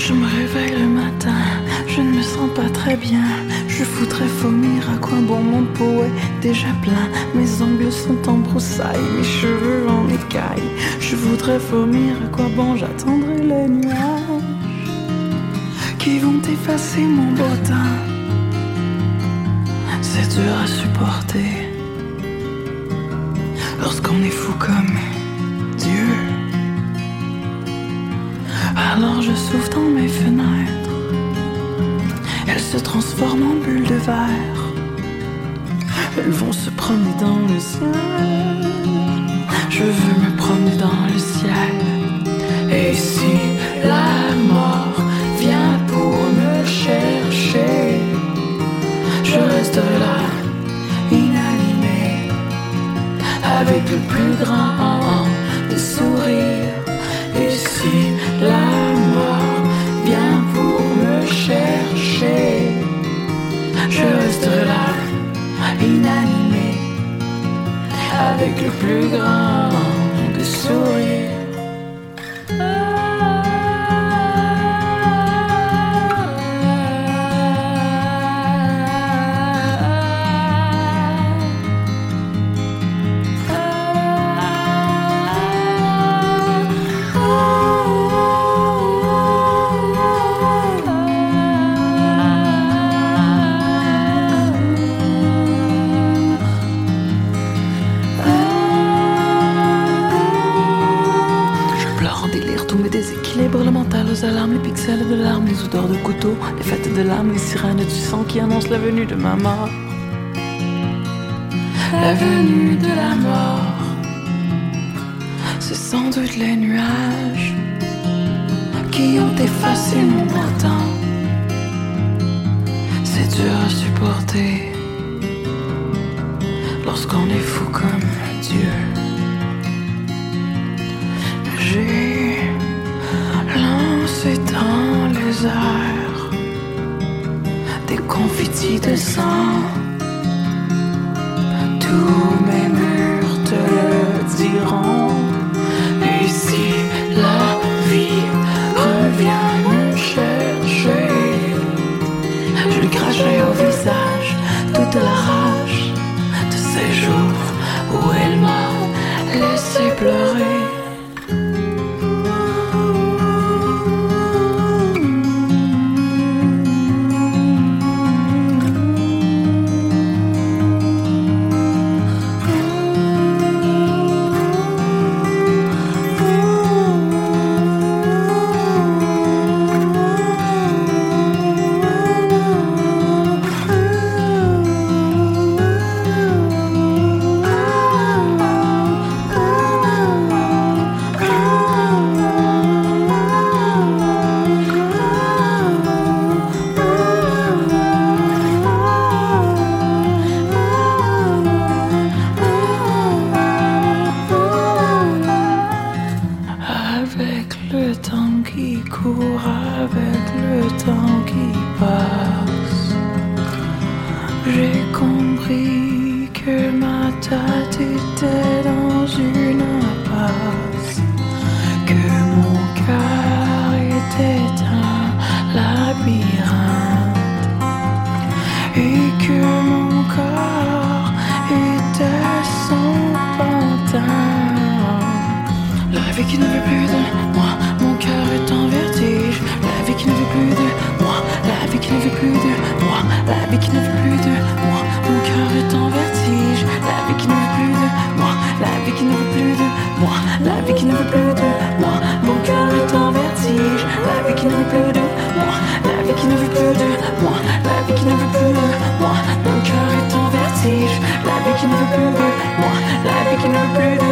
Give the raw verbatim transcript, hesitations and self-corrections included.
Je me réveille le matin, je ne me sens pas très bien. Je voudrais vomir, à quoi bon, mon pot est déjà plein. Mes ongles sont en broussailles, mes cheveux en écailles. Je voudrais vomir, à quoi bon, j'attendrai les nuages qui vont effacer mon beau teint. C'est dur à supporter lorsqu'on est fou comme Dieu. Alors je souffle dans mes fenêtres, elles se transforment en bulles de verre. Elles vont se promener dans le ciel. Je veux me promener dans le ciel. Et si la mort vient pour me chercher, je resterai là, inanimé, avec le plus grand des sourires. Et si la mort vient pour me chercher, je resterai là, inanimé, avec le plus grand des sourires. Le mental aux alarmes, les pixels de larmes, les odeurs de couteau, les fêtes de l'âme, les sirènes du sang qui annoncent la venue de ma mort. La venue de la mort, c'est sans doute les nuages qui ont effacé mon beau temps. C'est dur à supporter lorsqu'on est fou comme Dieu. J'ai lancé dans les airs des confitis de sang. Tous mes murs te le diront. Et si la vie revient me chercher, je lui cracherai au visage toute la rage de ces jours où elle m'a laissé pleurer. La vie qui ne veut plus de moi, la vie qui ne veut plus de